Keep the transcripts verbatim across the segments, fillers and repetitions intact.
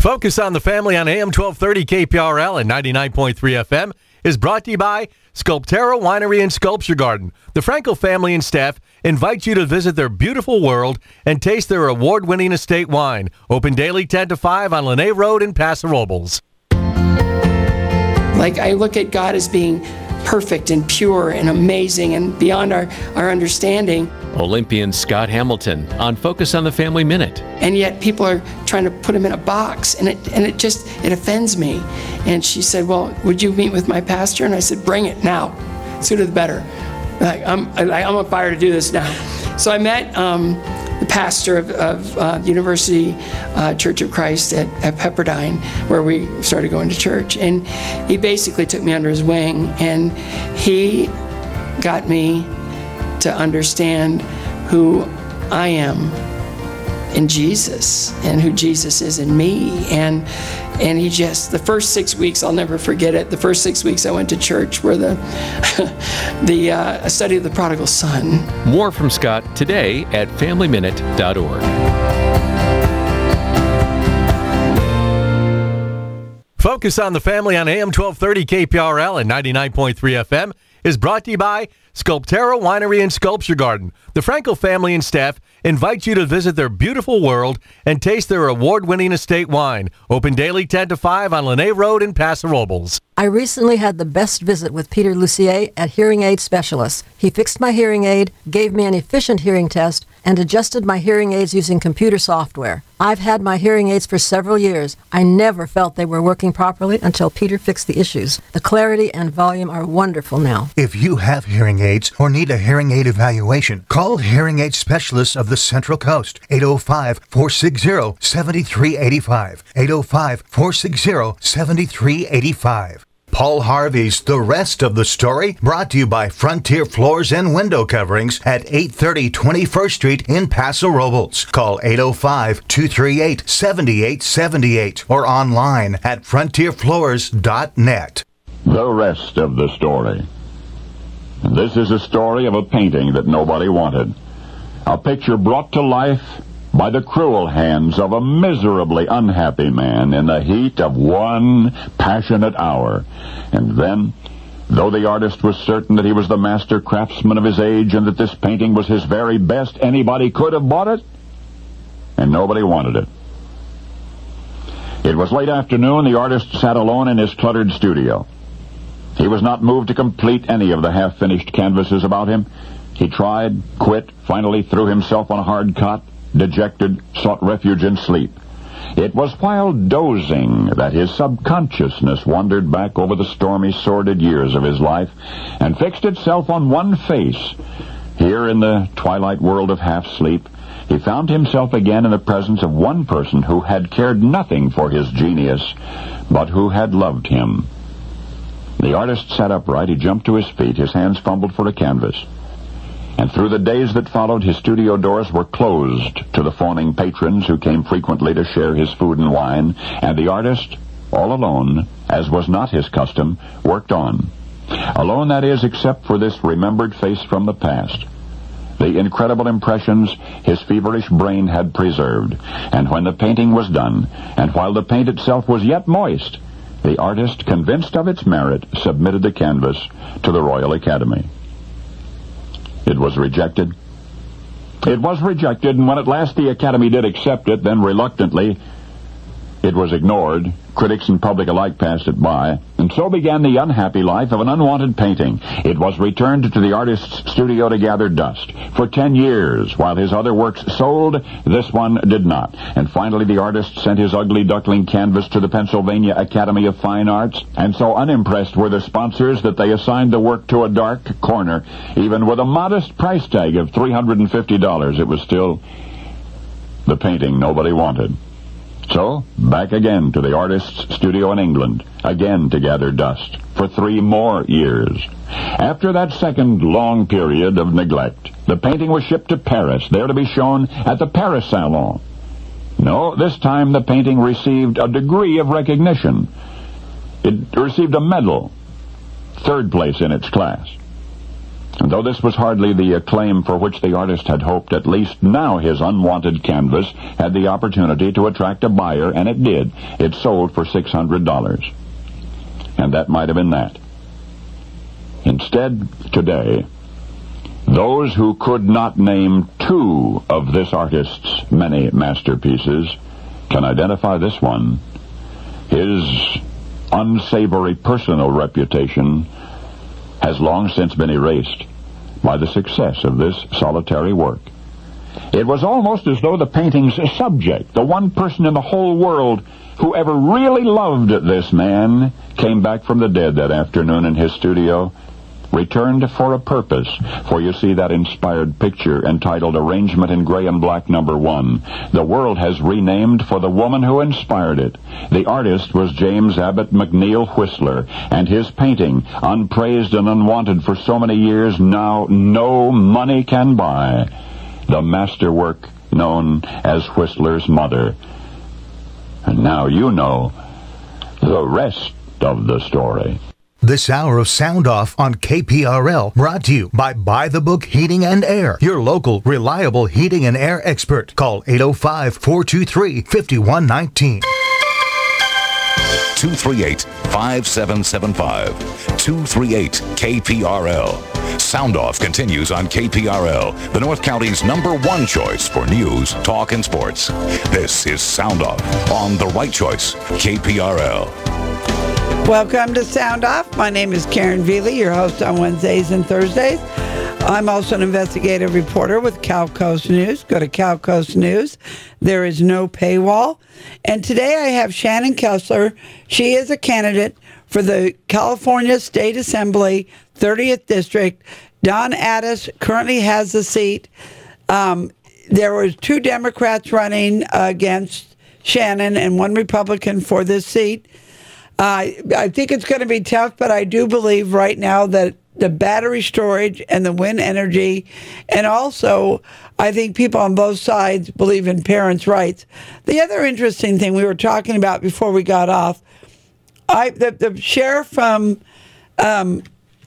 Focus on the Family on A M twelve thirty K P R L and ninety-nine point three F M is brought to you by Sculptero Winery and Sculpture Garden. The Frankel family and staff invite you to visit their beautiful world and taste their award-winning estate wine. Open daily ten to five on Lene Road in Paso Robles. Like, I look at God as being perfect and pure and amazing and beyond our, our understanding. Olympian Scott Hamilton on Focus on the Family Minute. And yet people are trying to put him in a box, and it and it just, it offends me. And she said, well, would you meet with my pastor? And I said, bring it now. Sooner the better. Like, I'm, I, I'm on fire to do this now. So I met um, the pastor of, of uh, University uh, Church of Christ at, at Pepperdine, where we started going to church. And he basically took me under his wing, and he got me to understand who I am in Jesus and who Jesus is in me. And and he just, the first six weeks, I'll never forget it. The first six weeks I went to church were the the uh, study of the prodigal son. More from Scott today at family minute dot org. Focus on the Family on A M twelve thirty K P R L and ninety-nine point three F M is brought to you by Sculptero Winery and Sculpture Garden. The Frankel family and staff invite you to visit their beautiful world and taste their award-winning estate wine. Open daily ten to five on Lene Road in Paso Robles. I recently had the best visit with Peter Lucier at Hearing Aid Specialists. He fixed my hearing aid, gave me an efficient hearing test, and adjusted my hearing aids using computer software. I've had my hearing aids for several years. I never felt they were working properly until Peter fixed the issues. The clarity and volume are wonderful now. If you have hearing aids or need a hearing aid evaluation, call Hearing Aid Specialists of the Central Coast, eight oh five, four six zero, seven three eight five, eight oh five, four six zero, seven three eight five. Paul Harvey's The Rest of the Story, brought to you by Frontier Floors and Window Coverings at eight thirty twenty-first Street in Paso Robles. Call eight oh five, two three eight, seven eight seven eight or online at frontier floors dot net. The Rest of the Story. This is a story of a painting that nobody wanted. A picture brought to life by the cruel hands of a miserably unhappy man in the heat of one passionate hour. And then, though the artist was certain that he was the master craftsman of his age and that this painting was his very best, anybody could have bought it, and nobody wanted it. It was late afternoon. The artist sat alone in his cluttered studio. He was not moved to complete any of the half-finished canvases about him. He tried, quit, finally threw himself on a hard cot, dejected, sought refuge in sleep. It was while dozing that his subconsciousness wandered back over the stormy, sordid years of his life and fixed itself on one face. Here in the twilight world of half-sleep, he found himself again in the presence of one person who had cared nothing for his genius, but who had loved him. The artist sat upright. He jumped to his feet. His hands fumbled for a canvas. And through the days that followed, his studio doors were closed to the fawning patrons who came frequently to share his food and wine, and the artist, all alone, as was not his custom, worked on. Alone, that is, except for this remembered face from the past. The incredible impressions his feverish brain had preserved. And when the painting was done, and while the paint itself was yet moist, the artist, convinced of its merit, submitted the canvas to the Royal Academy. It was rejected. It was rejected, and when at last the Academy did accept it, then reluctantly, it was ignored. Critics and public alike passed it by, and so began the unhappy life of an unwanted painting. It was returned to the artist's studio to gather dust. For ten years, while his other works sold, this one did not. And finally the artist sent his ugly duckling canvas to the Pennsylvania Academy of Fine Arts, and so unimpressed were the sponsors that they assigned the work to a dark corner. Even with a modest price tag of three hundred fifty dollars, it was still the painting nobody wanted. So, back again to the artist's studio in England, again to gather dust, for three more years. After that second long period of neglect, the painting was shipped to Paris, there to be shown at the Paris Salon. No, this time the painting received a degree of recognition. It received a medal, third place in its class. And though this was hardly the acclaim for which the artist had hoped, at least now his unwanted canvas had the opportunity to attract a buyer, and it did. It sold for six hundred dollars. And that might have been that. Instead, today, those who could not name two of this artist's many masterpieces can identify this one. His unsavory personal reputation has long since been erased by the success of this solitary work. It was almost as though the painting's subject, the one person in the whole world who ever really loved this man, came back from the dead that afternoon in his studio, returned for a purpose. For you see that inspired picture entitled Arrangement in Gray and Black Number One. The world has renamed for the woman who inspired it. The artist was James Abbott McNeill Whistler, and his painting, unpraised and unwanted for so many years, now no money can buy. The masterwork known as Whistler's Mother. And now you know the rest of the story. This hour of Sound Off on K P R L brought to you by Buy the Book Heating and Air, your local reliable heating and air expert. Call eight oh five, four two three, five one one nine. two three eight, five seven seven five. two three eight K P R L. Sound Off continues on K P R L, the North County's number one choice for news, talk, and sports. This is Sound Off on The Right Choice, K P R L. Welcome to Sound Off. My name is Karen Veely, your host on Wednesdays and Thursdays. I'm also an investigative reporter with Cal Coast News. Go to Cal Coast News. There is no paywall. And today I have Shannon Kessler. She is a candidate for the California State Assembly, thirtieth District. Don Addis currently has the seat. Um, there were two Democrats running against Shannon and one Republican for this seat. Uh, I think it's going to be tough, but I do believe right now that the battery storage and the wind energy, and also I think people on both sides believe in parents' rights. The other interesting thing we were talking about before we got off, I the, the sheriff from um,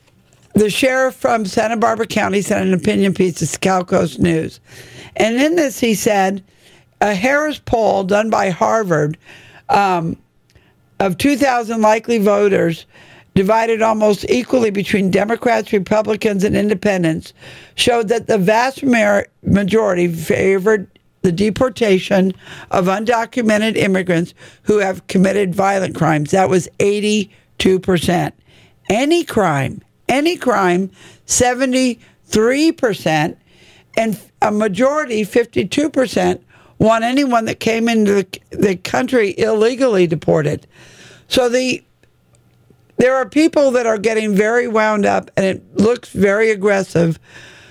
the sheriff from Santa Barbara County sent an opinion piece to Cal Coast News, and in this he said a Harris poll done by Harvard. Um, Of two thousand likely voters, divided almost equally between Democrats, Republicans, and Independents, showed that the vast majority favored the deportation of undocumented immigrants who have committed violent crimes. That was eighty-two percent. Any crime, any crime, seventy-three percent, and a majority, fifty-two percent, want anyone that came into the, the country illegally deported. So the there are people that are getting very wound up, and it looks very aggressive,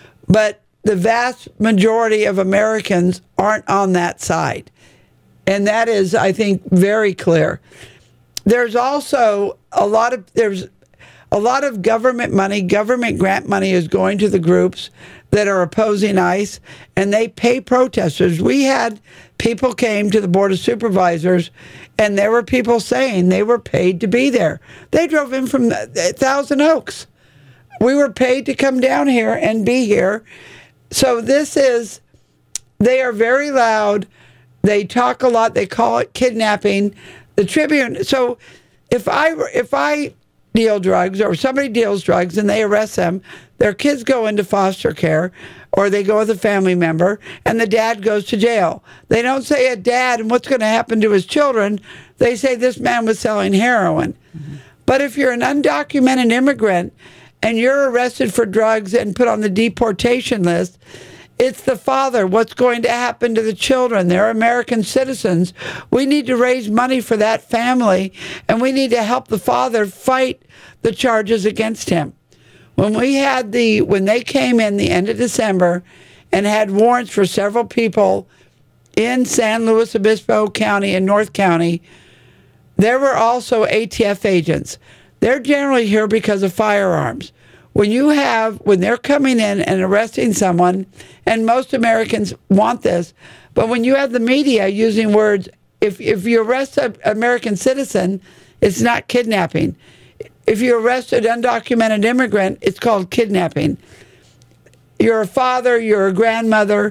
but the vast majority of Americans aren't on that side. And that is, I think, very clear. There's also a lot of there's a lot of government money, government grant money is going to the groups that are opposing ICE, and they pay protesters. We had people came to the Board of Supervisors, and there were people saying they were paid to be there. They drove in from Thousand Oaks. We were paid to come down here and be here. So this is, they are very loud. They talk a lot. They call it kidnapping. The Tribune. So if I if I deal drugs, or somebody deals drugs and they arrest them, their kids go into foster care, or they go with a family member, and the dad goes to jail. They don't say a dad and what's going to happen to his children. They say this man was selling heroin. Mm-hmm. But if you're an undocumented immigrant and you're arrested for drugs and put on the deportation list, it's the father. What's going to happen to the children? They're American citizens. We need to raise money for that family, and we need to help the father fight the charges against him. When we had the, when they came in the end of December and had warrants for several people in San Luis Obispo County and North County, there were also A T F agents. They're generally here because of firearms. When you have, when they're coming in and arresting someone, and most Americans want this, but when you have the media using words, if if you arrest an American citizen, it's not kidnapping. If you arrest an undocumented immigrant, it's called kidnapping. you're a father, you're a grandmother.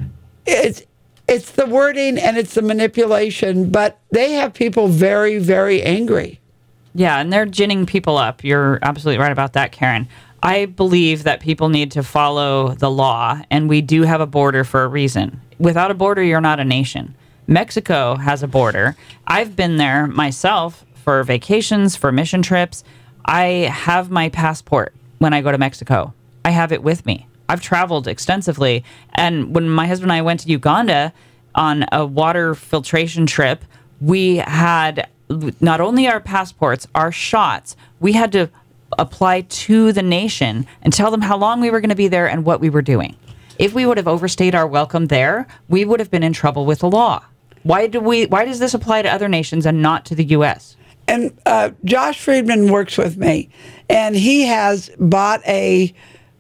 It's it's the wording and it's the manipulation, but they have people very, very angry. Yeah, and they're ginning people up. You're absolutely right about that, Karen. I believe that people need to follow the law, and we do have a border for a reason. Without a border, you're not a nation. Mexico has a border. I've been there myself for vacations, for mission trips. I have my passport when I go to Mexico. I have it with me. I've traveled extensively. And when my husband and I went to Uganda on a water filtration trip, we had not only our passports, our shots, we had to apply to the nation and tell them how long we were going to be there and what we were doing. If we would have overstayed our welcome there, we would have been in trouble with the law. Why do we? Why does this apply to other nations and not to the U S? And uh, Josh Friedman works with me, and he has bought a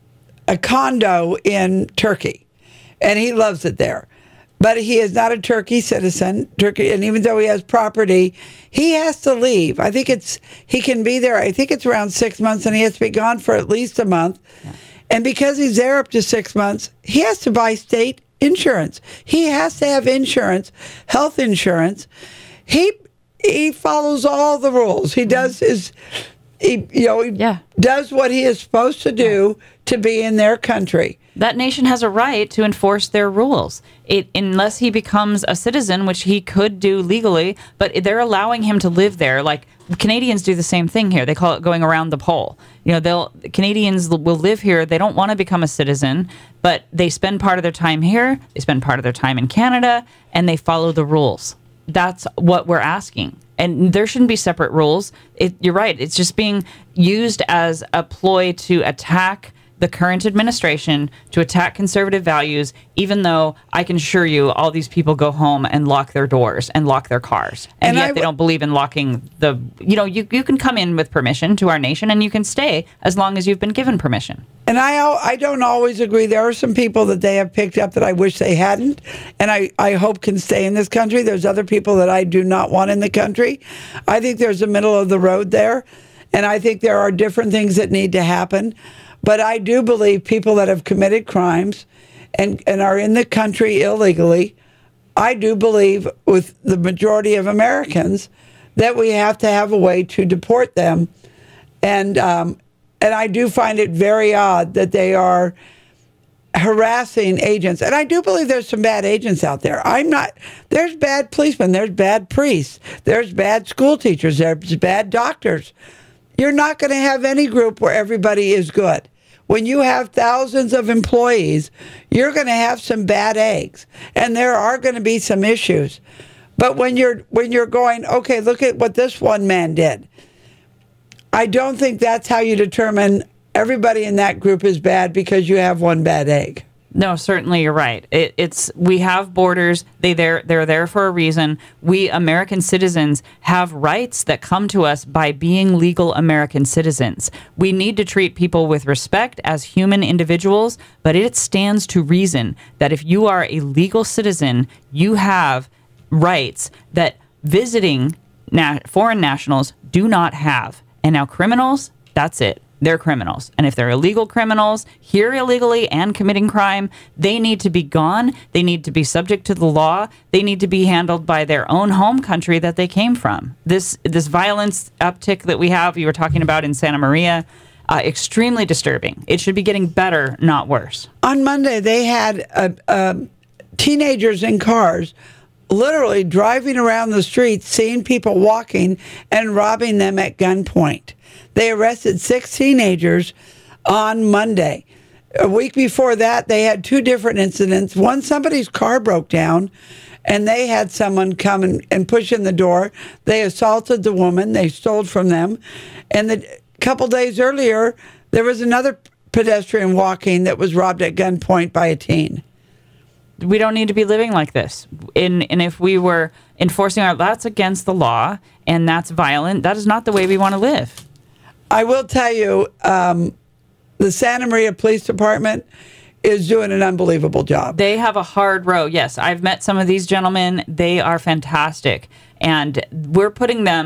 a condo in Turkey, and he loves it there. But he is not a Turkey citizen. Turkey, and even though he has property, he has to leave. I think it's he can be there. I think it's around six months, and he has to be gone for at least a month. Yeah. And because he's there up to six months, he has to buy state insurance. He has to have insurance, health insurance. He he follows all the rules. He does his. He, you know, he yeah. does what he is supposed to do to be in their country. That nation has a right to enforce their rules. It, unless he becomes a citizen, which he could do legally, but they're allowing him to live there. Like Canadians do the same thing here. They call it going around the pole. You know, they'll Canadians will live here. They don't want to become a citizen, but they spend part of their time here. They spend part of their time in Canada, and they follow the rules. That's what we're asking. And there shouldn't be separate rules. It, you're right. It's just being used as a ploy to attack the current administration, to attack conservative values, even though I can assure you all these people go home and lock their doors and lock their cars. And, and yet w- they don't believe in locking the, you know, you, you can come in with permission to our nation and you can stay as long as you've been given permission. And I I don't always agree. There are some people that they have picked up that I wish they hadn't, and I, I hope can stay in this country. There's other people that I do not want in the country. I think there's a middle of the road there, and I think there are different things that need to happen. But I do believe people that have committed crimes and, and are in the country illegally, I do believe with the majority of Americans that we have to have a way to deport them. And um, and I do find it very odd that they are harassing agents. And I do believe there's some bad agents out there. I'm not, there's bad policemen, there's bad priests, there's bad school teachers, there's bad doctors. You're not going to have any group where everybody is good. When you have thousands of employees, you're going to have some bad eggs, and there are going to be some issues. But when you're when you're going, okay, look at what this one man did. I don't think that's how you determine everybody in that group is bad because you have one bad egg. No, certainly you're right. It, it's we have borders. They they're they're there for a reason. We American citizens have rights that come to us by being legal American citizens. We need to treat people with respect as human individuals, but it stands to reason that if you are a legal citizen, you have rights that visiting na- foreign nationals do not have. And now criminals, that's it. They're criminals. And if they're illegal criminals, here illegally and committing crime, they need to be gone. They need to be subject to the law. They need to be handled by their own home country that they came from. This this violence uptick that we have, you were talking about in Santa Maria, uh, extremely disturbing. It should be getting better, not worse. On Monday, they had uh, uh, teenagers in cars literally driving around the streets, seeing people walking and robbing them at gunpoint. They arrested six teenagers on Monday. A week before that, they had two different incidents. One, somebody's car broke down, and they had someone come and, and push in the door. They assaulted the woman. They stole from them. And the, a couple days earlier, there was another pedestrian walking that was robbed at gunpoint by a teen. We don't need to be living like this. In, and if we were enforcing our, that's against the law, and that's violent. That is not the way we want to live. I will tell you, um, the Santa Maria Police Department is doing an unbelievable job. They have a hard road. Yes, I've met some of these gentlemen. They are fantastic. And we're putting them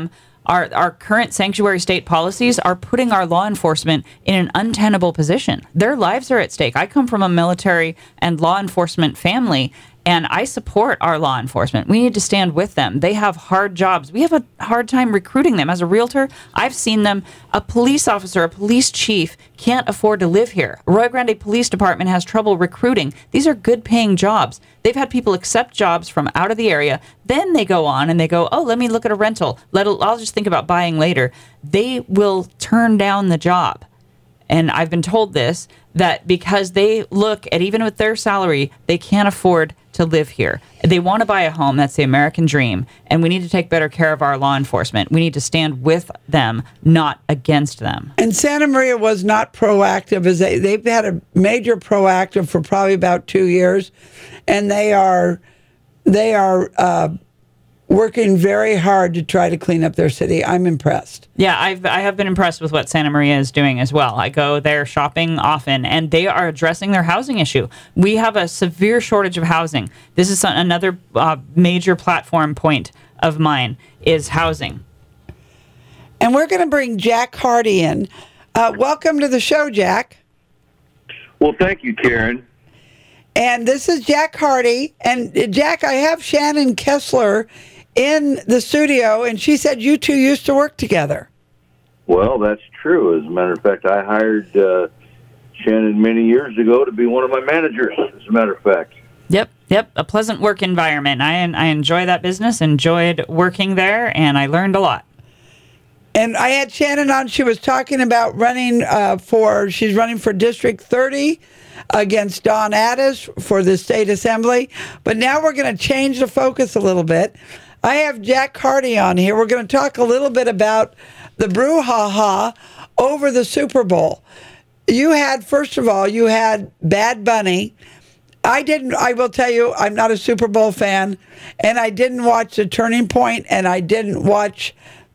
Our our current sanctuary state policies are putting our law enforcement in an untenable position. Their lives are at stake. I come from a military and law enforcement family, and I support our law enforcement. We need to stand with them. They have hard jobs. We have a hard time recruiting them. As a realtor, I've seen them. A police officer, a police chief can't afford to live here. Rio Grande Police Department has trouble recruiting. These are good paying jobs. They've had people accept jobs from out of the area. Then they go on and they go, oh, let me look at a rental. Let I'll just think about buying later. They will turn down the job. And I've been told this, that because they look at, even with their salary, they can't afford to live here. They want to buy a home. That's the American dream. And we need to take better care of our law enforcement. We need to stand with them, not against them. And Santa Maria was not proactive. As they, they've had a major proactive for probably about two years. And they are, they are, uh, working very hard to try to clean up their city. I'm impressed. Yeah, I've I have been impressed with what Santa Maria is doing as well. I go there shopping often, and they are addressing their housing issue. We have a severe shortage of housing. This is another uh, major platform point of mine, is housing. And we're going to bring Jack Hardy in. Uh, welcome to the show, Jack. Well, thank you, Karen. And this is Jack Hardy. And uh, Jack, I have Shannon Kessler in the studio, and she said you two used to work together. Well, that's true. As a matter of fact, I hired uh, Shannon many years ago to be one of my managers, as a matter of fact. Yep, yep, a pleasant work environment. I I enjoy that business, enjoyed working there, and I learned a lot. And I had Shannon on. She was talking about running uh, for, she's running for District thirty against Don Addis for the state assembly. But now we're going to change the focus a little bit. I have Jack Hardy on here. We're going to talk a little bit about the brouhaha over the Super Bowl. You had, first of all, you had Bad Bunny. I didn't, I will tell you, I'm not a Super Bowl fan, and I didn't watch the Turning Point, and I didn't watch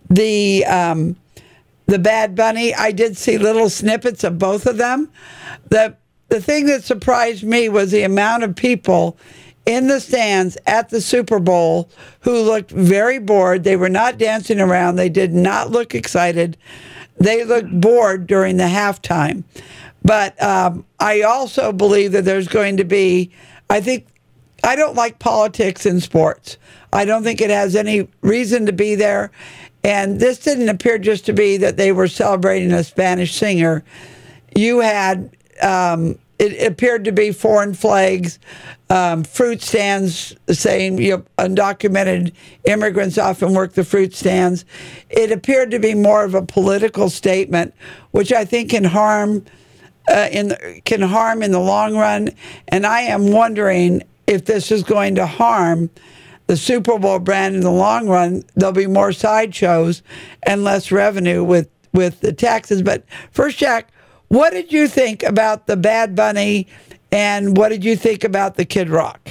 the um, the Bad Bunny. I did see little snippets of both of them. The the thing that surprised me was the amount of people in the stands at the Super Bowl who looked very bored. They were not dancing around. They did not look excited. They looked bored during the halftime. But um, I also believe that there's going to be, I think, I don't like politics in sports. I don't think it has any reason to be there. And this didn't appear just to be that they were celebrating a Spanish singer. You had, um, it appeared to be foreign flags, um, fruit stands saying, you know, undocumented immigrants often work the fruit stands. It appeared to be more of a political statement, which I think can harm uh, in the, can harm in the long run. And I am wondering if this is going to harm the Super Bowl brand in the long run. There'll be more sideshows and less revenue with, with the taxes. But first, Jack, what did you think about the Bad Bunny, and what did you think about the Kid Rock?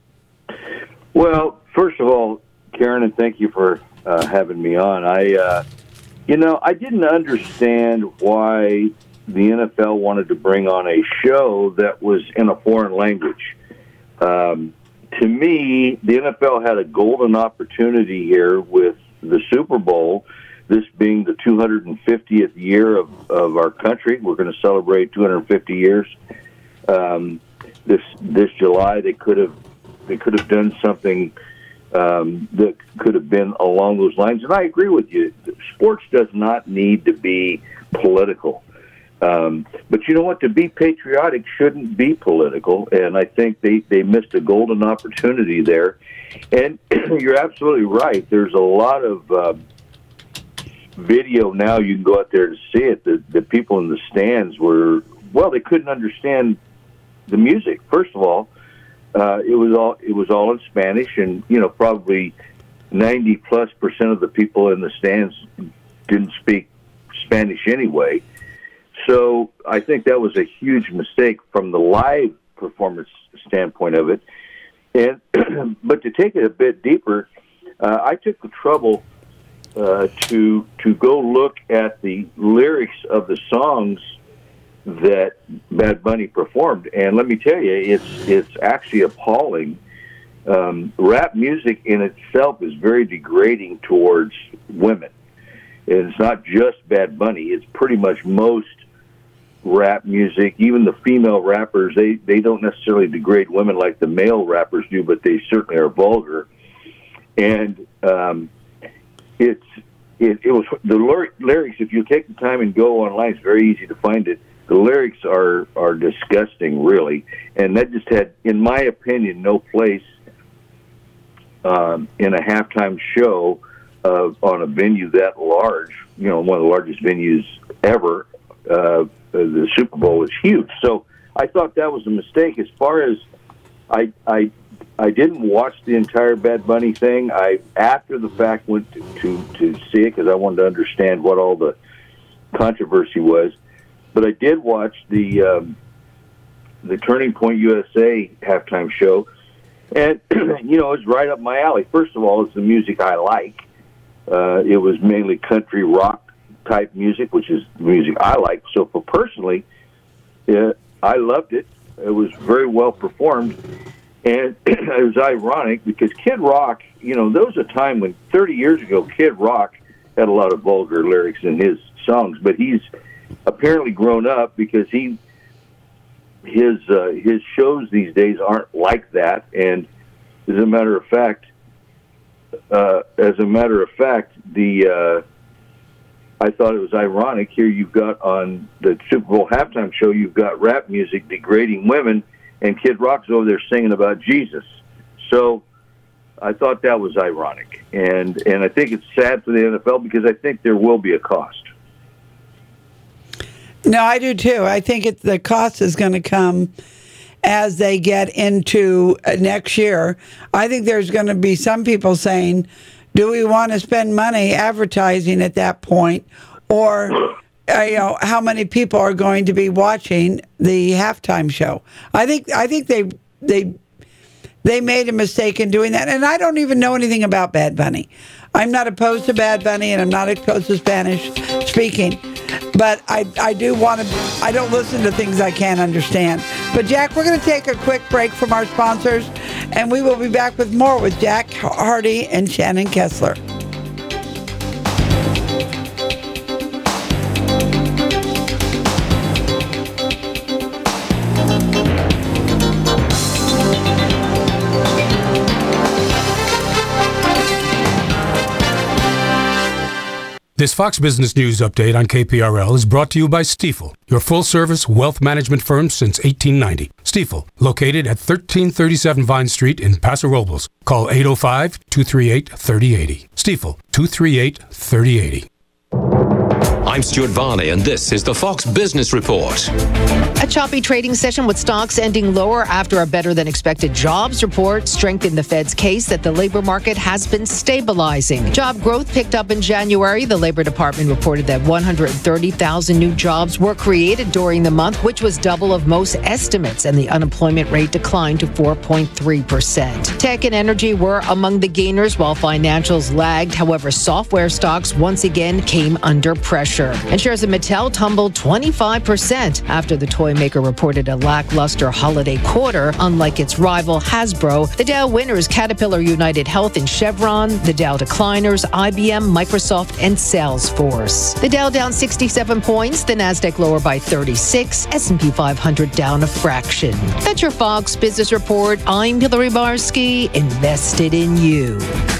Well, first of all, Karen, and thank you for uh, having me on. I, uh, you know, I didn't understand why the N F L wanted to bring on a show that was in a foreign language. Um, to me, the N F L had a golden opportunity here with the Super Bowl, this being the two hundred fiftieth year of, of our country. We're going to celebrate two hundred fifty years um, this this July. They could have they could have done something um, that could have been along those lines. And I agree with you. Sports does not need to be political. Um, but you know what? To be patriotic shouldn't be political, and I think they, they missed a golden opportunity there. And you're absolutely right. There's a lot of uh, video now. You can go out there to see it. The, the people in the stands were, well, they couldn't understand the music. First of all, uh, it was all it was all in Spanish, and you know probably ninety plus percent of the people in the stands didn't speak Spanish anyway. So I think that was a huge mistake from the live performance standpoint of it. And but to take it a bit deeper, uh, I took the trouble uh, to to go look at the lyrics of the songs that Bad Bunny performed, and let me tell you, it's it's actually appalling. Um, rap music in itself is very degrading towards women. And it's not just Bad Bunny. It's pretty much most rap music. Even the female rappers, they, they don't necessarily degrade women like the male rappers do, but they certainly are vulgar. And um, it's it, it was the lyrics. If you take the time and go online, it's very easy to find it. The lyrics are are disgusting, really, and that just had, in my opinion, no place um, in a halftime show uh, on a venue that large. You know, one of the largest venues ever. Uh, the Super Bowl is huge, so I thought that was a mistake. As far as I I. I didn't watch the entire Bad Bunny thing. I, after the fact, went to, to, to see it because I wanted to understand what all the controversy was. But I did watch the um, the Turning Point U S A halftime show, and you know, it's right up my alley. First of all, it's the music I like. Uh, it was mainly country rock type music, which is the music I like. So, for personally, uh, I loved it. It was very well performed. And it was ironic because Kid Rock, you know, there was a time when thirty years ago, Kid Rock had a lot of vulgar lyrics in his songs, but he's apparently grown up because he his uh, his shows these days aren't like that. And as a matter of fact, uh, as a matter of fact, the uh, I thought it was ironic. Here you've got on the Super Bowl halftime show, you've got rap music degrading women. And Kid Rock's over there singing about Jesus. So I thought that was ironic. And and I think it's sad for the N F L because I think there will be a cost. No, I do too. I think it, the cost is going to come as they get into uh, next year. I think there's going to be some people saying, do we want to spend money advertising at that point? Or... Uh, you know, how many people are going to be watching the halftime show? I think I think they they they made a mistake in doing that, and I don't even know anything about Bad Bunny. I'm not opposed to Bad Bunny, and I'm not opposed to Spanish speaking, but I I do want to. I don't listen to things I can't understand. But Jack, we're going to take a quick break from our sponsors, and we will be back with more with Jack Hardy and Shannon Kessler. This Fox Business News update on K P R L is brought to you by Stifel, your full-service wealth management firm since eighteen ninety. Stifel, located at thirteen thirty-seven Vine Street in Paso Robles. Call eight oh five, two three eight, three oh eight oh. Stifel, two three eight, three oh eight oh. I'm Stuart Varney, and this is the Fox Business Report. A choppy trading session with stocks ending lower after a better-than-expected jobs report strengthened the Fed's case that the labor market has been stabilizing. Job growth picked up in January. The Labor Department reported that one hundred thirty thousand new jobs were created during the month, which was double of most estimates, and the unemployment rate declined to four point three percent. Tech and energy were among the gainers, while financials lagged. However, software stocks once again came under pressure. And shares of Mattel tumbled twenty-five percent after the toy maker reported a lackluster holiday quarter. Unlike its rival Hasbro, the Dow winners Caterpillar, United Health, and Chevron. The Dow decliners I B M, Microsoft, and Salesforce. The Dow down sixty-seven points, the Nasdaq lower by thirty-six, S and P five hundred down a fraction. That's your Fox Business Report. I'm Hillary Barsky, invested in you.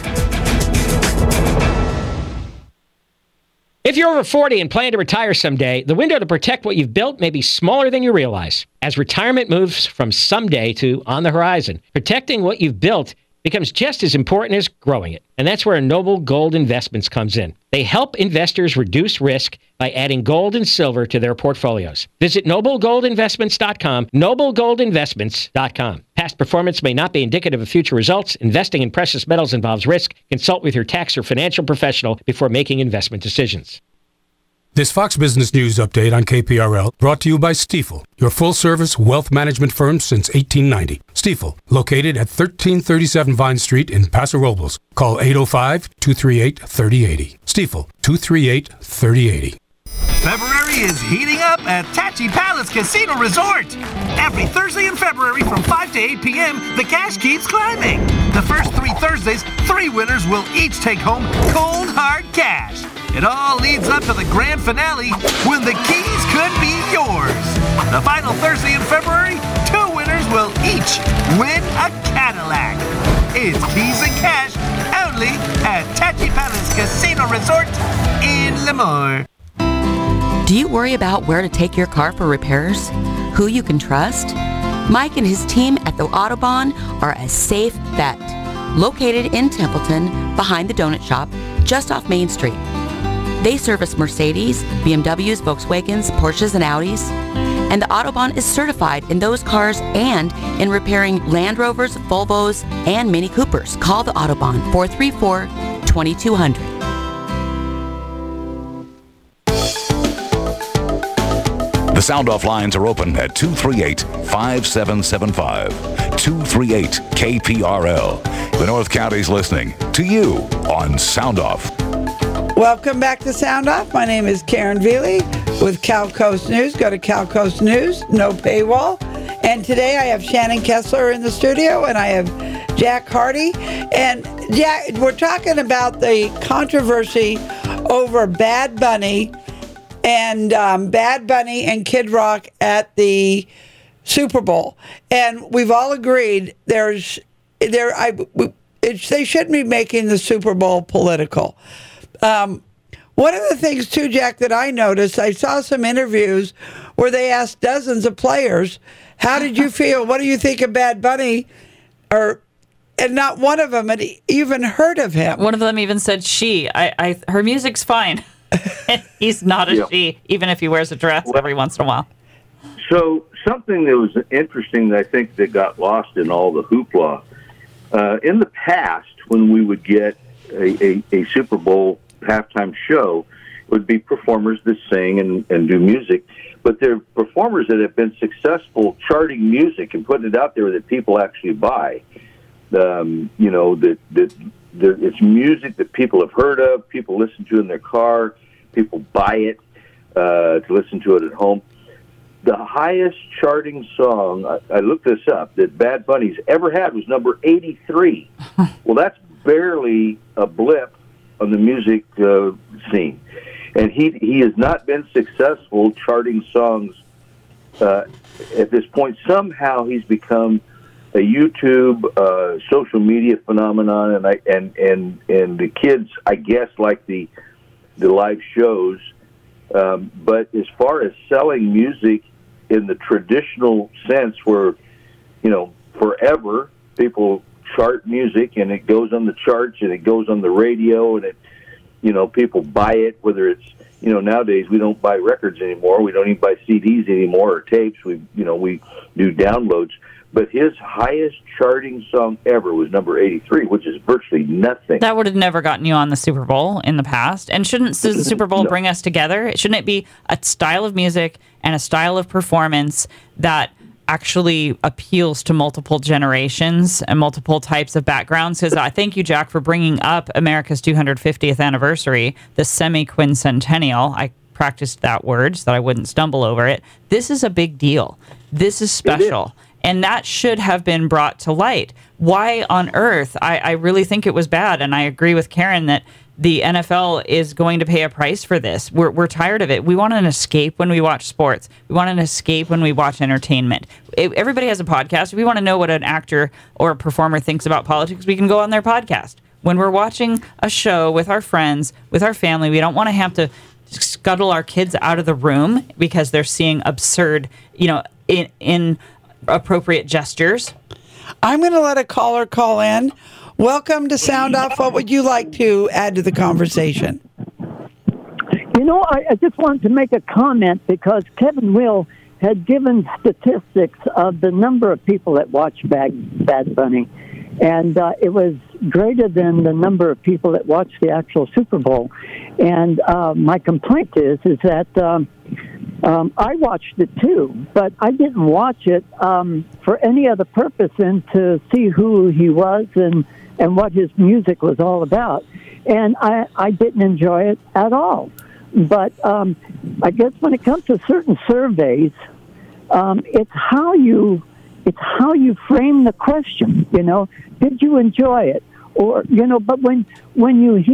If you're over forty and plan to retire someday, the window to protect what you've built may be smaller than you realize. As retirement moves from someday to on the horizon, protecting what you've built becomes just as important as growing it. And that's where Noble Gold Investments comes in. They help investors reduce risk by adding gold and silver to their portfolios. Visit noble gold investments dot com, noble gold investments dot com. Past performance may not be indicative of future results. Investing in precious metals involves risk. Consult with your tax or financial professional before making investment decisions. This Fox Business News update on K P R L brought to you by Stifel, your full-service wealth management firm since eighteen ninety. Stifel, located at thirteen thirty-seven Vine Street in Paso Robles. Call eight oh five, two three eight, three oh eight oh. Stifel, two three eight, three oh eight oh. February is heating up at Tachi Palace Casino Resort. Every Thursday in February from five to eight p.m., the cash keeps climbing. The first three Thursdays, three winners will each take home cold, hard cash. It all leads up to the grand finale when the keys could be yours. The final Thursday in February, two winners will each win a Cadillac. It's Keys and Cash only at Tachi Palace Casino Resort in Lemoore. Do you worry about where to take your car for repairs? Who you can trust? Mike and his team at the Autobahn are a safe bet. Located in Templeton, behind the donut shop, just off Main Street. They service Mercedes, B M Ws, Volkswagens, Porsches, and Audis. And the Autobahn is certified in those cars and in repairing Land Rovers, Volvos, and Mini Coopers. Call the Autobahn, four three four, two two zero zero. The Sound Off lines are open at two three eight, five seven seven five. two three eight K P R L. The North County's listening to you on Sound Off. Welcome back to Sound Off. My name is Karen Veely with Cal Coast News. Go to Cal Coast News, no paywall. And today I have Shannon Kessler in the studio, and I have Jack Hardy. And Jack, we're talking about the controversy over Bad Bunny and um, Bad Bunny and Kid Rock at the Super Bowl. And we've all agreed there's there I it's, they shouldn't be making the Super Bowl political. Um, one of the things too, Jack, that I noticed, I saw some interviews where they asked dozens of players, "How did you feel? What do you think of Bad Bunny?" Or and not one of them had even heard of him. One of them even said she. I, I her music's fine. He's not a Yeah. she, even if he wears a dress every once in a while. So something that was interesting that I think that got lost in all the hoopla, uh, in the past when we would get a, a, a Super Bowl halftime show, it would be performers that sing and, and do music, but they're performers that have been successful charting music and putting it out there that people actually buy. Um, you know, that, that, that it's music that people have heard of, people listen to in their car, people buy it uh, to listen to it at home. The highest charting song, I, I looked this up, that Bad Bunny's ever had was number eighty-three. Well, that's barely a blip on the music uh, scene. And he he has not been successful charting songs uh, at this point. Somehow he's become a YouTube uh, social media phenomenon, and I and, and and the kids, I guess, like the the live shows. Um, but as far as selling music in the traditional sense, where you know forever people chart music and it goes on the charts and it goes on the radio and it you know people buy it, whether it's you know nowadays we don't buy records anymore, we don't even buy C Ds anymore or tapes, we you know we do downloads. But his highest charting song ever was number eighty-three, which is virtually nothing. That would have never gotten you on the Super Bowl in the past. And shouldn't the Super Bowl No. bring us together? Shouldn't it be a style of music and a style of performance that actually appeals to multiple generations and multiple types of backgrounds? Because I thank you, Jack, for bringing up America's two hundred fiftieth anniversary, the semi-quincentennial. I practiced that word so that I wouldn't stumble over it. This is a big deal. This is special. And that should have been brought to light. Why on earth? I, I really think it was bad. And I agree with Karen that the N F L is going to pay a price for this. We're, we're tired of it. We want an escape when we watch sports. We want an escape when we watch entertainment. It, everybody has a podcast. If we want to know what an actor or a performer thinks about politics, we can go on their podcast. When we're watching a show with our friends, with our family, we don't want to have to scuttle our kids out of the room because they're seeing absurd, you know, in in appropriate gestures. I'm going to let a caller call in. Welcome to Sound Off. What would you like to add to the conversation? You know, I, I just wanted to make a comment because Kevin Will had given statistics of the number of people that watch Bad, Bad Bunny, and uh, it was greater than the number of people that watch the actual Super Bowl. And uh, my complaint is is that um, um, I watched it too, but I didn't watch it um, for any other purpose than to see who he was and, and what his music was all about. And I, I didn't enjoy it at all. But um, I guess when it comes to certain surveys, um, it's how you it's how you frame the question. You know, did you enjoy it? Or you know, but when when you hear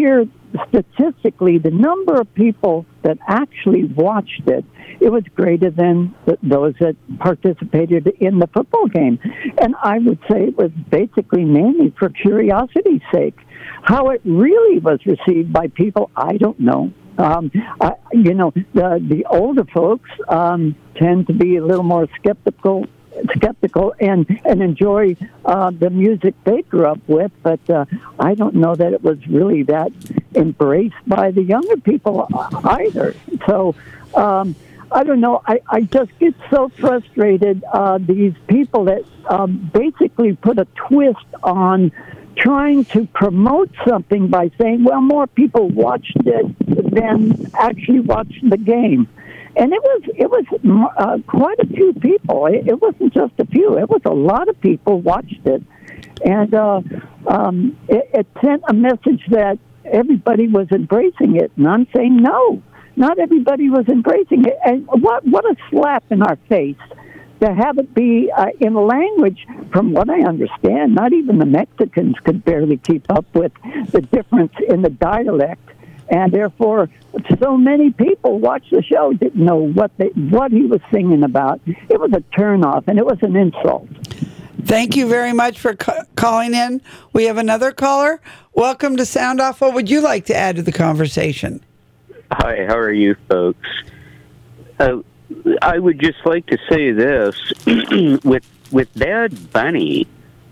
statistically, the number of people that actually watched it, it was greater than the, those that participated in the football game. And I would say it was basically mainly for curiosity's sake. How it really was received by people, I don't know. Um, I, you know, the the older folks um, tend to be a little more skeptical, skeptical, and and enjoy uh, the music they grew up with. But uh, I don't know that it was really that embraced by the younger people either. So um, I don't know. I, I just get so frustrated. Uh, these people that um, basically put a twist on trying to promote something by saying, well, more people watched it than actually watched the game. And it was it was uh, quite a few people. It, it wasn't just a few. It was a lot of people watched it. And uh, um, it, it sent a message that everybody was embracing it. And I'm saying, no, not everybody was embracing it. And what, what a slap in our face to have it be uh, in a language, from what I understand, not even the Mexicans could barely keep up with the difference in the dialect. And therefore, so many people watched the show, didn't know what they, what he was singing about. It was a turnoff, and it was an insult. Thank you very much for ca- calling in. We have another caller. Welcome to Sound Off. What would you like to add to the conversation? Hi, how are you folks? Uh, I would just like to say this. with with Bad Bunny,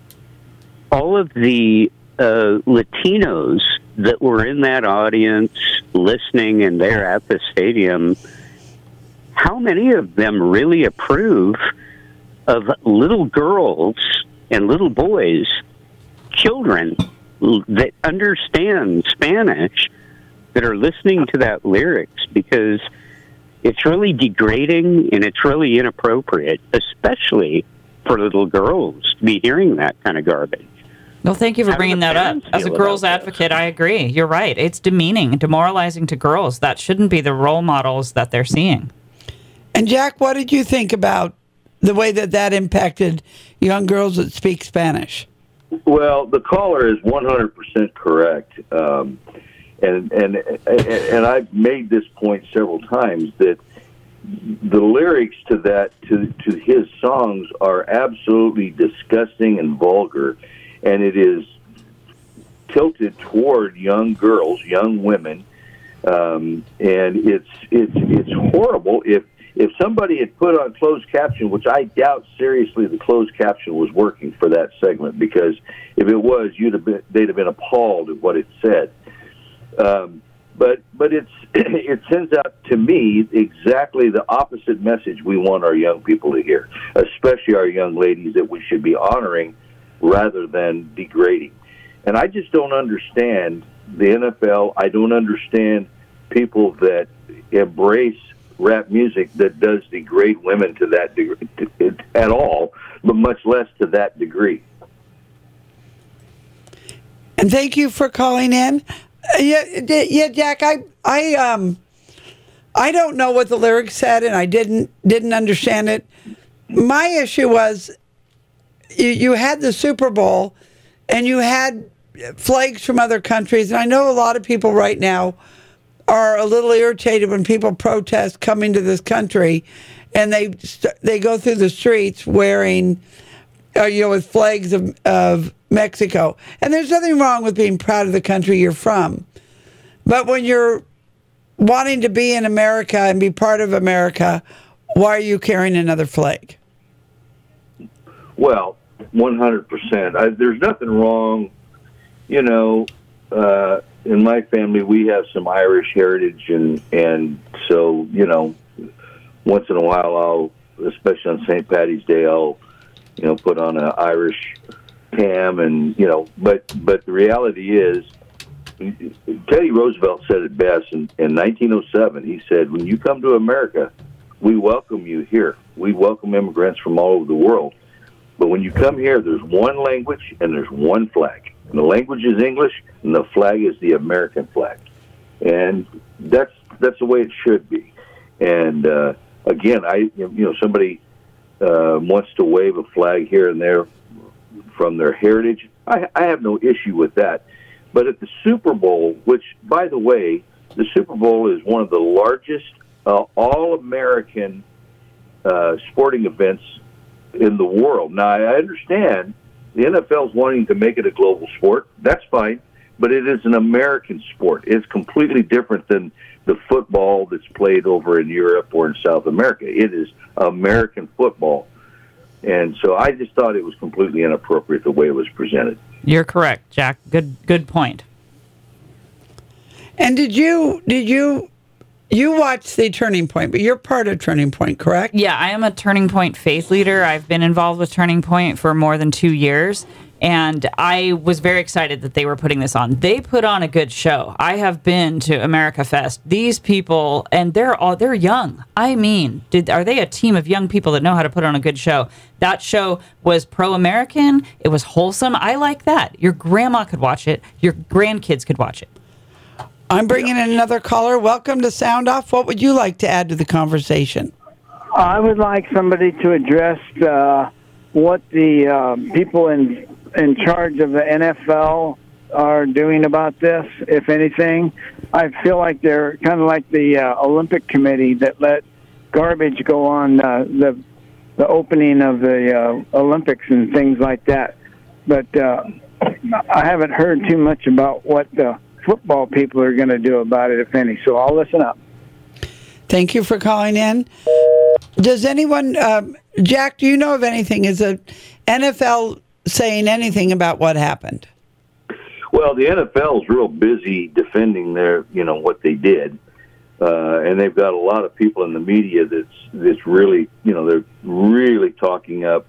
all of the uh, Latinos that were in that audience listening and there at the stadium, how many of them really approve of little girls and little boys, children that understand Spanish, that are listening to that lyrics? Because it's really degrading and it's really inappropriate, especially for little girls to be hearing that kind of garbage. Well, thank you for bringing that up. As a girls advocate, I agree. You're right. It's demeaning, demoralizing to girls. That shouldn't be the role models that they're seeing. And Jack, what did you think about the way that that impacted young girls that speak Spanish? Well, the caller is one hundred percent correct. Um, and, and, and I've made this point several times that the lyrics to that, to, to his songs are absolutely disgusting and vulgar. And it is tilted toward young girls, young women, um, and it's it's it's horrible. If if somebody had put on closed caption, which I doubt seriously the closed caption was working for that segment, because if it was, you'd have been, they'd have been appalled at what it said. Um, but but it's it sends out to me exactly the opposite message we want our young people to hear, especially our young ladies, that we should be honoring rather than degrading. And I just don't understand the N F L. I don't understand people that embrace rap music that does degrade women to that degree at all, but much less to that degree. And thank you for calling in. Uh, yeah, yeah, Jack. I, I, um, I don't know what the lyrics said, and I didn't didn't understand it. My issue was, You, you had the Super Bowl, and you had flags from other countries. And I know a lot of people right now are a little irritated when people protest coming to this country, and they they go through the streets wearing, uh, you know, with flags of, of Mexico. And there's nothing wrong with being proud of the country you're from. But when you're wanting to be in America and be part of America, why are you carrying another flag? Well, one hundred percent. I, there's nothing wrong. You know, uh, in my family, we have some Irish heritage, and, and so, you know, once in a while, I'll, especially on Saint Paddy's Day, I'll, you know, put on an Irish tam, and, you know, but, but the reality is, Teddy Roosevelt said it best in, in nineteen oh seven. He said, when you come to America, we welcome you here. We welcome immigrants from all over the world. But when you come here, there's one language and there's one flag. And the language is English, and the flag is the American flag. And that's that's the way it should be. And uh, again, I you know somebody uh, wants to wave a flag here and there from their heritage. I, I have no issue with that. But at the Super Bowl, which, by the way, the Super Bowl is one of the largest uh, all-American uh, sporting events in the world. Now, I understand the N F L is wanting to make it a global sport. That's fine, but it is an American sport. It's completely different than the football that's played over in Europe or in South America. It is American football. And so I just thought it was completely inappropriate the way it was presented. You're correct, Jack. Good good point. And did you did you you watched the Turning Point, but you're part of Turning Point, correct? Yeah, I am a Turning Point faith leader. I've been involved with Turning Point for more than two years. And I was very excited that they were putting this on. They put on a good show. I have been to America Fest. These people, and they're all they're young. I mean, did are they a team of young people that know how to put on a good show? That show was pro-American. It was wholesome. I like that. Your grandma could watch it. Your grandkids could watch it. I'm bringing in another caller. Welcome to Sound Off. What would you like to add to the conversation? I would like somebody to address uh, what the uh, people in in charge of the N F L are doing about this, if anything. I feel like they're kind of like the uh, Olympic Committee that let garbage go on uh, the the opening of the uh, Olympics and things like that. But uh, I haven't heard too much about what the football people are going to do about it, if any. So I'll listen up. Thank you for calling in. Does anyone, um, Jack, do you know of anything? Is the N F L saying anything about what happened? Well, the N F L is real busy defending their, you know, what they did, uh, and they've got a lot of people in the media that's that's really, you know, they're really talking up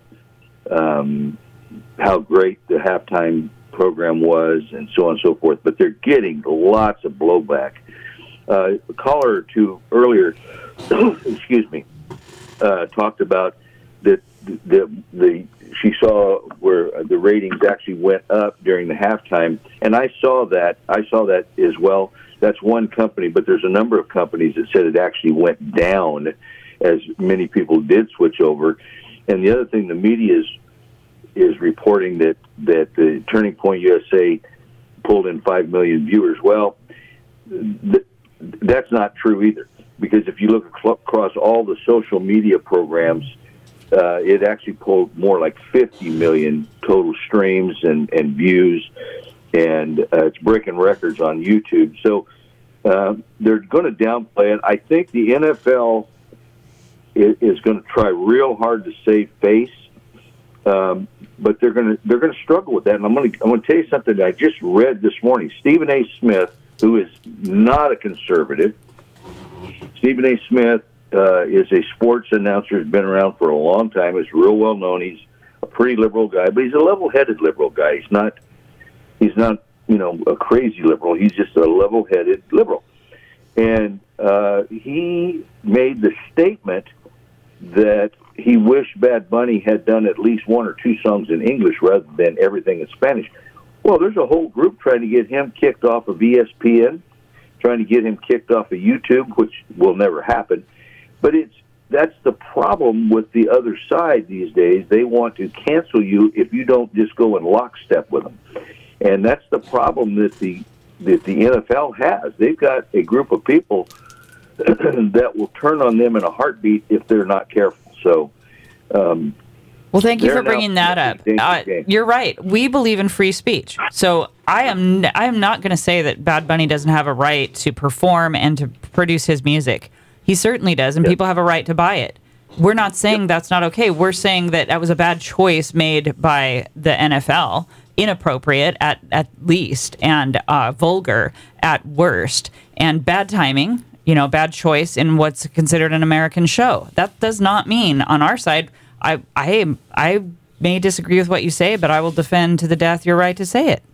um, how great the halftime program was, and so on and so forth. But they're getting lots of blowback. Uh, a caller or two earlier, excuse me, uh, talked about that the the she saw where the ratings actually went up during the halftime, and I saw that. I saw that as well. That's one company, but there's a number of companies that said it actually went down as many people did switch over. And the other thing, the media is is reporting that that the Turning Point U S A pulled in five million viewers. Well, th- that's not true either, because if you look across all the social media programs, Uh, it actually pulled more like fifty million total streams and, and views, and uh, it's breaking records on YouTube. So uh, they're going to downplay it. I think the N F L is, is going to try real hard to save face, um, but they're going to they're going to struggle with that. And I'm going to I'm going to tell you something that I just read this morning. Stephen A. Smith, who is not a conservative, Stephen A. Smith. Uh, is a sports announcer, has been around for a long time, is real well known. He's a pretty liberal guy, but he's a level-headed liberal guy. He's not, he's not, you know, a crazy liberal. He's just a level-headed liberal. And uh, he made the statement that he wished Bad Bunny had done at least one or two songs in English rather than everything in Spanish. Well, there's a whole group trying to get him kicked off of E S P N, trying to get him kicked off of YouTube, which will never happen. But it's that's the problem with the other side these days. They want to cancel you if you don't just go in lockstep with them, and that's the problem that the that the N F L has. They've got a group of people that will turn on them in a heartbeat if they're not careful. So, um, well, thank you for bringing that up. Uh, you're right. We believe in free speech, so I am I am not going to say that Bad Bunny doesn't have a right to perform and to produce his music. He certainly does, and yep. people have a right to buy it. We're not saying yep. that's not okay. We're saying that that was a bad choice made by the N F L, inappropriate at, at least, and uh, vulgar at worst, and bad timing, you know, bad choice in what's considered an American show. That does not mean, on our side, I, I, I may disagree with what you say, but I will defend to the death your right to say it.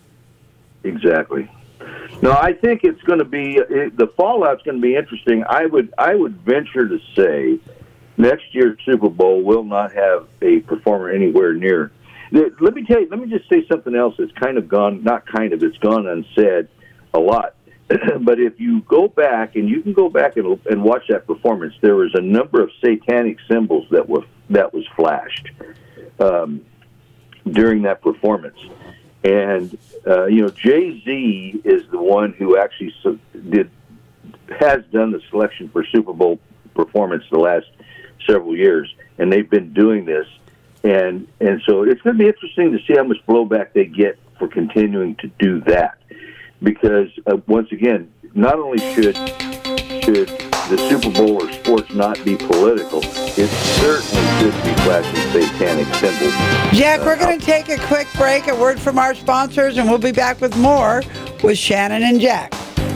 Exactly. No, I think it's going to be it, the fallout's going to be interesting. I would I would venture to say next year's Super Bowl will not have a performer anywhere near. Let me tell you. Let me just say something else that's kind of gone, not kind of, it's gone unsaid a lot. But if you go back, and you can go back and, and watch that performance, there was a number of satanic symbols that were that was flashed um, during that performance. And, uh, you know, Jay-Z is the one who actually so- did has done the selection for Super Bowl performance the last several years, and they've been doing this. And and so it's going to be interesting to see how much blowback they get for continuing to do that. Because, uh, once again, not only should should the Super Bowl or sports not be political, it certainly should be flashing satanic symbols. Jack, we're going to take a quick break, a word from our sponsors, and we'll be back with more with Shannon and Jack.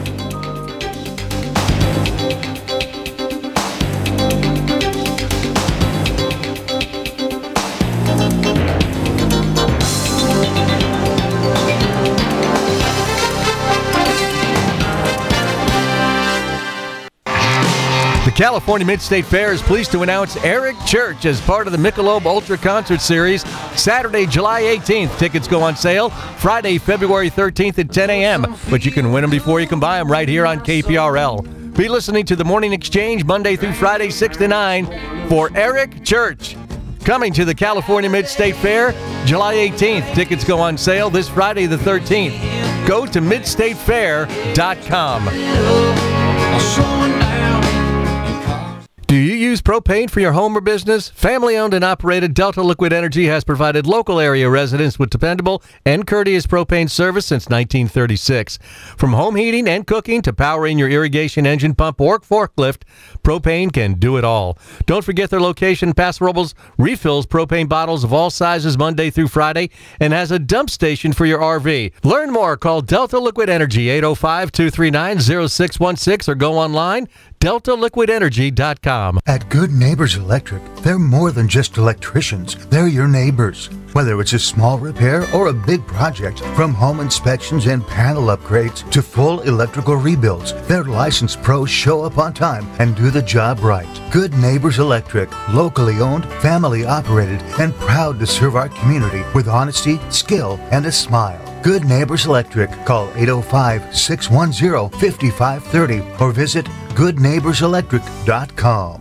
The California Mid-State Fair is pleased to announce Eric Church as part of the Michelob Ultra Concert Series, Saturday, July eighteenth. Tickets go on sale Friday, February thirteenth at ten a.m., but you can win them before you can buy them right here on K P R L. Be listening to the Morning Exchange Monday through Friday, six to nine, for Eric Church. Coming to the California Mid-State Fair, July eighteenth. Tickets go on sale this Friday, the thirteenth. Go to mid state fair dot com. Do you use propane for your home or business? Family-owned and operated Delta Liquid Energy has provided local area residents with dependable and courteous propane service since nineteen thirty-six. From home heating and cooking to powering your irrigation engine pump or forklift, propane can do it all. Don't forget their location, Paso Robles refills propane bottles of all sizes Monday through Friday and has a dump station for your R V. Learn more. Call Delta Liquid Energy, eight oh five, two three nine, oh six one six, or go online, delta liquid energy dot com. At Good Neighbors Electric, they're more than just electricians. They're your neighbors. Whether it's a small repair or a big project, from home inspections and panel upgrades to full electrical rebuilds, their licensed pros show up on time and do the job right. Good Neighbors Electric, locally owned, family operated, and proud to serve our community with honesty, skill, and a smile. Good Neighbors Electric. Call eight oh five, six one zero, five five three oh or visit good neighbors electric dot com.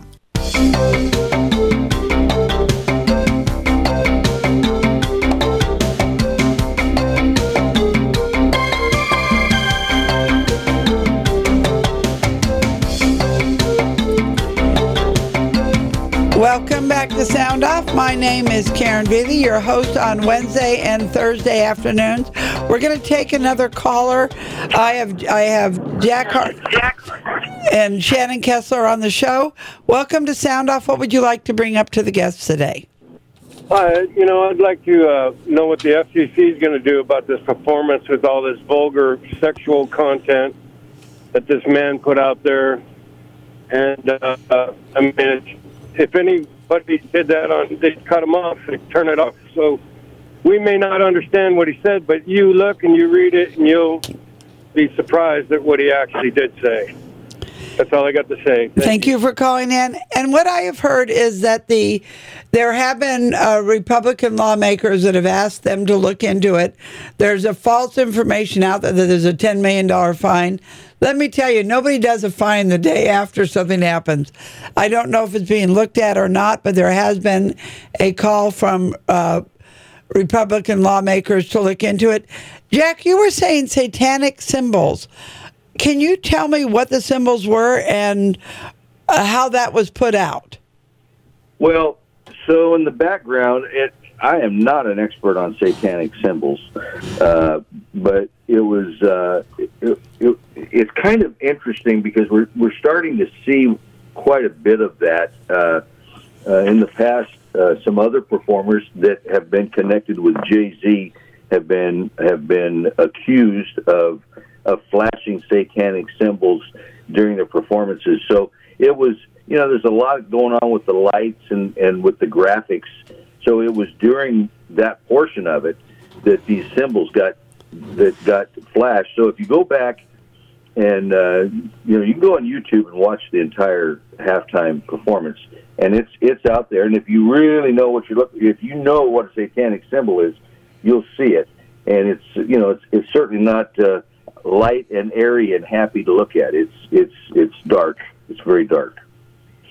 Welcome back to Sound Off. My name is Karen Veely, your host on Wednesday and Thursday afternoons. We're going to take another caller. I have I have Jack Hart and Shannon Kessler on the show. Welcome to Sound Off. What would you like to bring up to the guests today? Uh, you know, I'd like to uh, know what the F C C is going to do about this performance with all this vulgar sexual content that this man put out there. And, uh, uh, I mean, it's, if anybody did that, on, they'd cut him off, they'd turn it off. So we may not understand what he said, but you look and you read it and you'll be surprised at what he actually did say. That's all I got to say. Thank, Thank you. you for calling in. And what I have heard is that the there have been uh, Republican lawmakers that have asked them to look into it. There's a false information out there that there's a ten million dollars fine. Let me tell you, nobody does a fine the day after something happens. I don't know if it's being looked at or not, but there has been a call from uh, Republican lawmakers to look into it. Jack, you were saying satanic symbols. Can you tell me what the symbols were and uh, how that was put out? Well, so in the background, it I am not an expert on satanic symbols, uh, but it was uh, it, it, it's kind of interesting because we're we're starting to see quite a bit of that uh, uh, in the past. Uh, some other performers that have been connected with Jay-Z have been have been accused of of flashing satanic symbols during their performances. So it was, you know, there's a lot going on with the lights and, and with the graphics. So it was during that portion of it that these symbols got that got flashed. So if you go back and, uh, you know, you can go on YouTube and watch the entire halftime performance, and it's it's out there. And if you really know what you're looking, if you know what a satanic symbol is, you'll see it. And it's, you know, it's it's certainly not uh, light and airy and happy to look at. It's it's it's dark. It's very dark.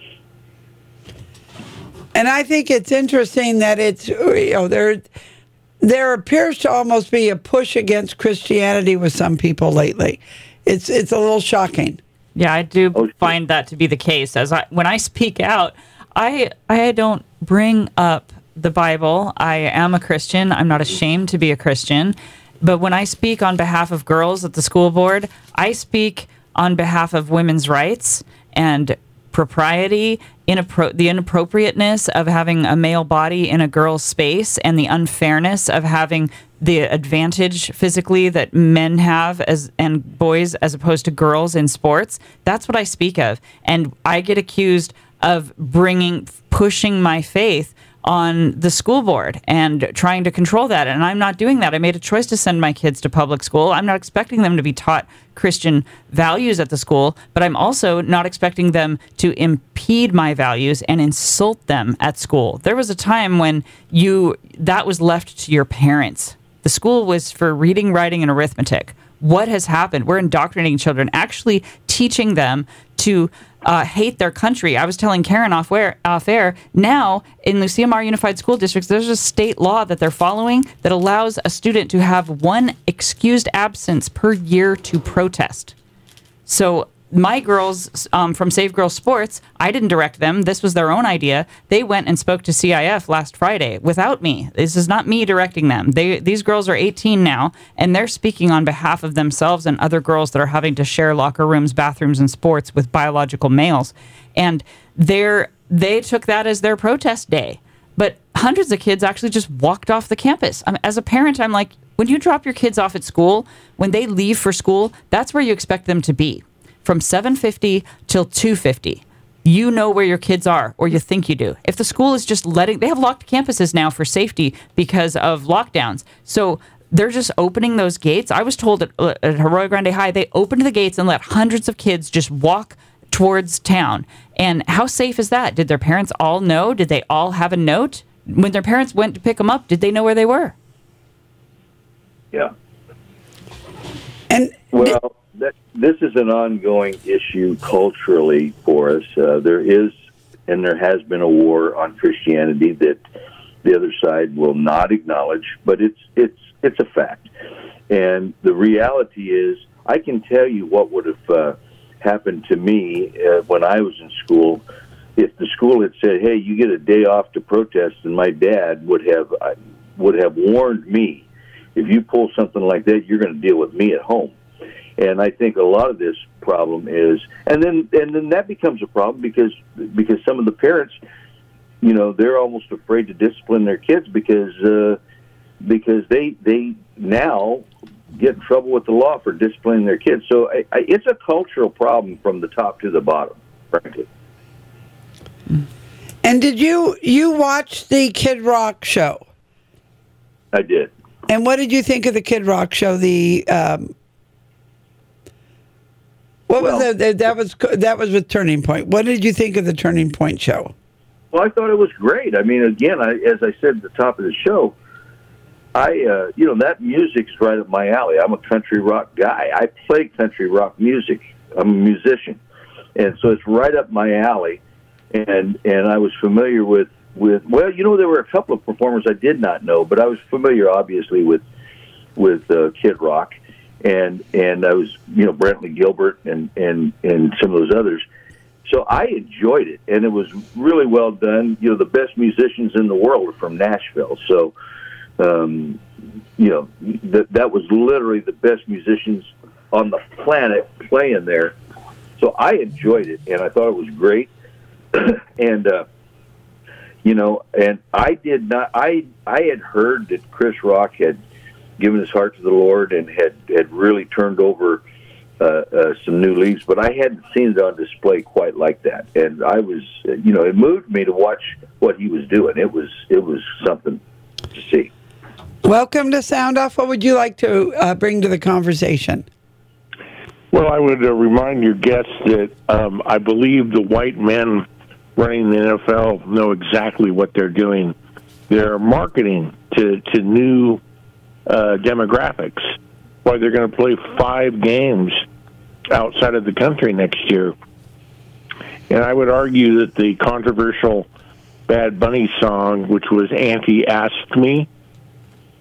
And I think it's interesting that it's, you know, there there appears to almost be a push against Christianity with some people lately. It's it's a little shocking. Yeah, I do find that to be the case. As I, when I speak out, I I don't bring up the Bible. I am a Christian. I'm not ashamed to be a Christian. But when I speak on behalf of girls at the school board, I speak on behalf of women's rights and propriety, inappro- the inappropriateness of having a male body in a girl's space, and the unfairness of having the advantage physically that men have as and boys as opposed to girls in sports. That's what I speak of. And I get accused of bringing, pushing my faith on the school board and trying to control that. And I'm not doing that. I made a choice to send my kids to public school. I'm not expecting them to be taught Christian values at the school, but I'm also not expecting them to impede my values and insult them at school. There was a time when you that was left to your parents. The school was for reading, writing, and arithmetic. What has happened? We're indoctrinating children, actually teaching them to uh, hate their country. I was telling Karen off air, off air, now in Lucia Mar Unified School Districts, there's a state law that they're following that allows a student to have one excused absence per year to protest. So my girls um, from Save Girls Sports, I didn't direct them. This was their own idea. They went and spoke to C I F last Friday without me. This is not me directing them. They These girls are eighteen now, and they're speaking on behalf of themselves and other girls that are having to share locker rooms, bathrooms, and sports with biological males. And they're, they took that as their protest day. But hundreds of kids actually just walked off the campus. I'm, as a parent, I'm like, when you drop your kids off at school, when they leave for school, that's where you expect them to be. From seven fifty till two fifty. You know where your kids are, or you think you do. If the school is just letting, they have locked campuses now for safety because of lockdowns. So they're just opening those gates. I was told at, at Arroyo Grande High, they opened the gates and let hundreds of kids just walk towards town. And how safe is that? Did their parents all know? Did they all have a note? When their parents went to pick them up, did they know where they were? Yeah. And well, that, this is an ongoing issue culturally for us. Uh, there is, and there has been a war on Christianity that the other side will not acknowledge, but it's it's it's a fact. And the reality is, I can tell you what would have uh, happened to me uh, when I was in school if the school had said, "Hey, you get a day off to protest," and my dad would have uh, would have warned me, if you pull something like that, you're going to deal with me at home. And I think a lot of this problem is, and then and then that becomes a problem because because some of the parents, you know, they're almost afraid to discipline their kids because uh, because they they now get in trouble with the law for disciplining their kids. So I, I, it's a cultural problem from the top to the bottom, frankly. And did you you watch the Kid Rock show? I did. And what did you think of the Kid Rock show? The um, What well, was the, that was that was with Turning Point. What did you think of the Turning Point show? Well, I thought it was great. I mean, again, I, as I said at the top of the show, I uh, you know that music's right up my alley. I'm a country rock guy. I play country rock music. I'm a musician, and so it's right up my alley. And and I was familiar with with well, you know, there were a couple of performers I did not know, but I was familiar, obviously, with with uh, Kid Rock. And and I was, you know, Brantley Gilbert and, and, and some of those others. So I enjoyed it, and it was really well done. You know, the best musicians in the world are from Nashville. So, um, you know, that that was literally the best musicians on the planet playing there. So I enjoyed it, and I thought it was great. and, uh, you know, and I did not, I, I had heard that Chris Rock had given his heart to the Lord and had, had really turned over uh, uh, some new leaves, but I hadn't seen it on display quite like that. And I was, you know, it moved me to watch what he was doing. It was it was something to see. Welcome to Sound Off. What would you like to uh, bring to the conversation? Well, I would uh, remind your guests that um, I believe the white men running the N F L know exactly what they're doing. They're marketing to, to new Uh, demographics, why they're going to play five games outside of the country next year. And I would argue that the controversial Bad Bunny song, which was Auntie Asked Me,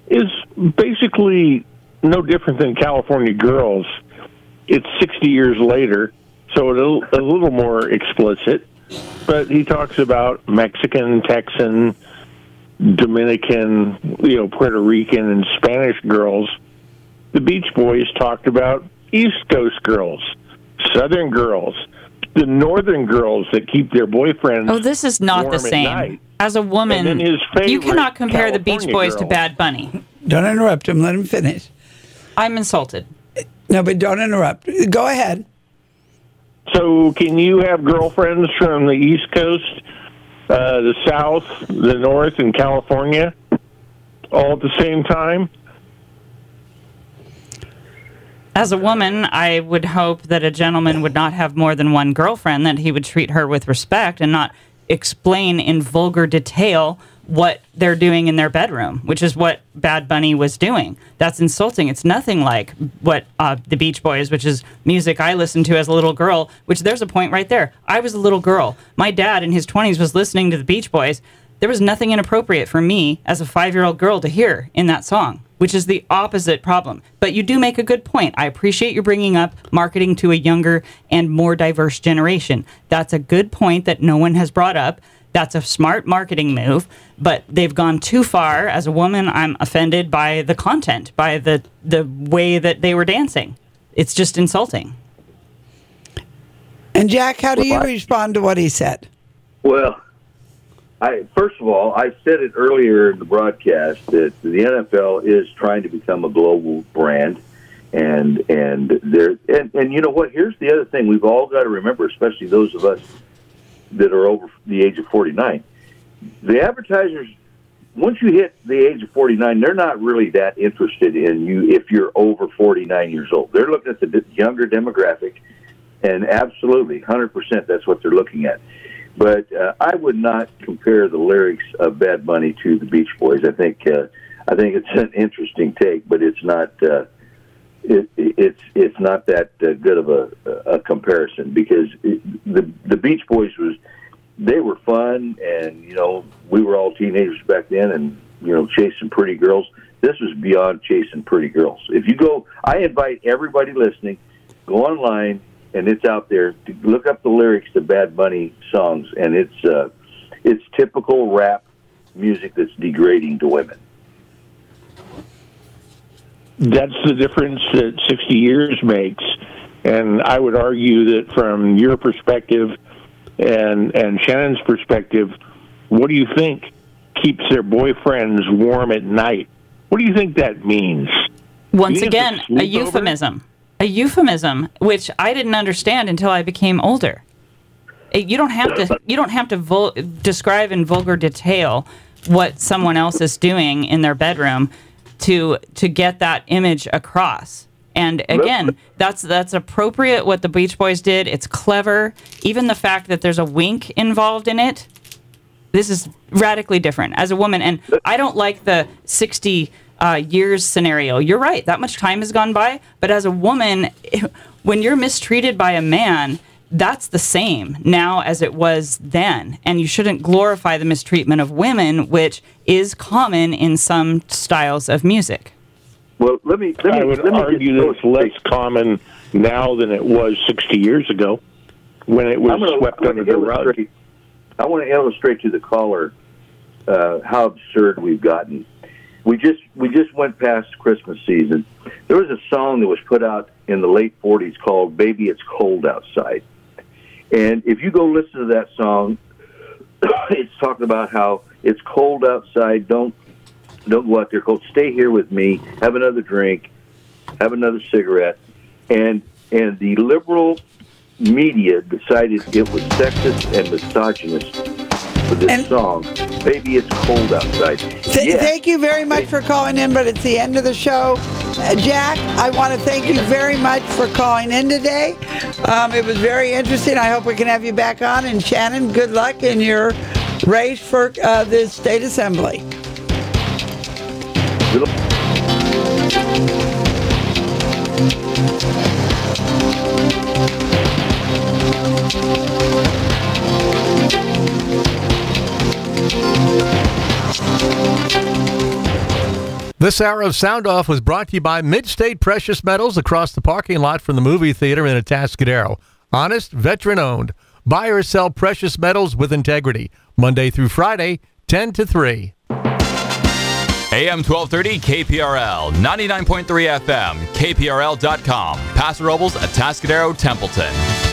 is basically no different than California Girls. It's sixty years later, so it's a, a little more explicit. But he talks about Mexican, Texan, Dominican, you know, Puerto Rican, and Spanish girls. The Beach Boys talked about East Coast girls, Southern girls, the Northern girls that keep their boyfriends. Oh, this is not warm the at same. night. As a woman, And then his you favorite cannot compare the Beach California Boys to girl. Bad Bunny. Don't interrupt him. Let him finish. I'm insulted. No, but don't interrupt. Go ahead. So can you have girlfriends from the East Coast, uh, the South, the North, and California all at the same time? As a woman, I would hope that a gentleman would not have more than one girlfriend, that he would treat her with respect and not explain in vulgar detail what they're doing in their bedroom, which is what Bad Bunny was doing. That's insulting. It's nothing like what uh, the Beach Boys, which is music I listened to as a little girl, which there's a point right there. I was a little girl. My dad in his twenties was listening to the Beach Boys. There was nothing inappropriate for me as a five-year-old girl to hear in that song, which is the opposite problem. But you do make a good point. I appreciate you bringing up marketing to a younger and more diverse generation. That's a good point that no one has brought up. That's a smart marketing move, but they've gone too far. As a woman, I'm offended by the content, by the, the way that they were dancing. It's just insulting. And Jack, how do Well, you I- respond to what he said? Well, I first of all, I said it earlier in the broadcast that the N F L is trying to become a global brand, and and there and, and you know what? Here's the other thing we've all got to remember, especially those of us that are over the age of forty-nine. The advertisers, once you hit the age of forty-nine, they're not really that interested in you if you're over forty-nine years old. They're looking at the younger demographic, and absolutely, one hundred percent that's what they're looking at. But uh, I would not compare the lyrics of Bad Bunny to the Beach Boys. I think uh, I think it's an interesting take, but it's not uh, it, it's it's not that uh, good of a, a comparison, because it, the the Beach Boys was they were fun, and you know we were all teenagers back then, and you know chasing pretty girls. This was beyond chasing pretty girls. If you go, I invite everybody listening, go online. And it's out there. Look up the lyrics to Bad Bunny songs, and it's uh, it's typical rap music that's degrading to women. That's the difference that sixty years makes. And I would argue that from your perspective and and Shannon's perspective, what do you think keeps their boyfriends warm at night? What do you think that means? Once You think again, it's a sleepover? euphemism. A euphemism, which I didn't understand until I became older. It- You don't have to. You don't have to vul- describe in vulgar detail what someone else is doing in their bedroom to to get that image across. And again, that's that's appropriate what the Beach Boys did. It's clever. Even the fact that there's a wink involved in it. This is radically different as a woman, and I don't like the sixty. Uh, years scenario. You're right. That much time has gone by. But as a woman, when you're mistreated by a man, that's the same now as it was then. And you shouldn't glorify the mistreatment of women, which is common in some styles of music. Well, let me. Let me I would let me argue that it's less common now than it was sixty years ago, when it was I'm gonna- swept I'm under gonna the rug. illustrate- I want to illustrate to the caller uh, how absurd we've gotten. We just we just went past Christmas season. There was a song that was put out in the late forties called "Baby It's Cold Outside," and if you go listen to that song, it's talking about how it's cold outside. Don't don't go out there cold. Stay here with me. Have another drink. Have another cigarette. And and the liberal media decided it was sexist and misogynist for this song. Baby, it's cold outside. Th- Yeah. Thank you very much for calling in, but it's the end of the show. Uh, Jack, I want to thank you very much for calling in today. Um, it was very interesting. I hope we can have you back on. And Shannon, good luck in your race for uh, the state assembly. The This hour of Sound Off was brought to you by Mid-State Precious Metals across the parking lot from the movie theater in Atascadero. Honest, veteran-owned. Buy or sell precious metals with integrity. Monday through Friday, ten to three. A M twelve thirty K P R L, ninety-nine point three F M, K P R L dot com. Paso Robles, Atascadero, Templeton.